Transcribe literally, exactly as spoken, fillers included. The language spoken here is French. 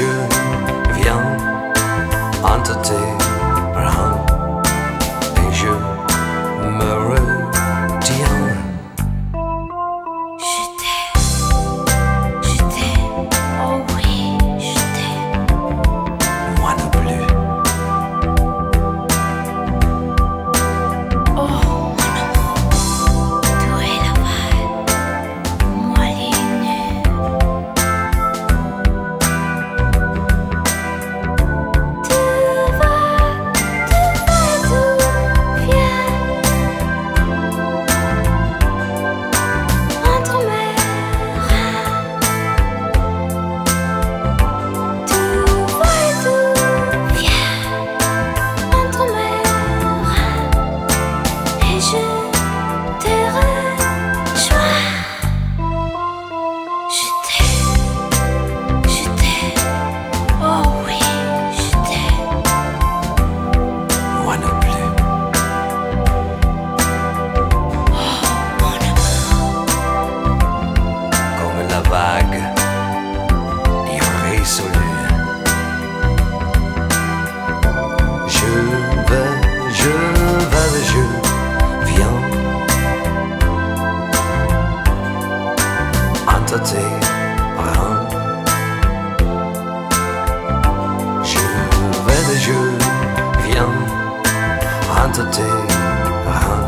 je viens entre tes bras et je me retiens. Je t'aime, je t'aime, oh oui, je t'aime. Moi non plus. Oh mon amour, tu es la vague, moi les nues. Tu vas, tu vas, tu viens entre mes reins. Tu vas, tu viens entre mes reins et je te rejoins. Je t'aime, je t'aime, oh oui, je t'aime. Moi non plus. Oh mon amour, Comme la vague irrésolue. Je vais, je vais, je viens entre tes bras. Je vais, je viens entre tes bras.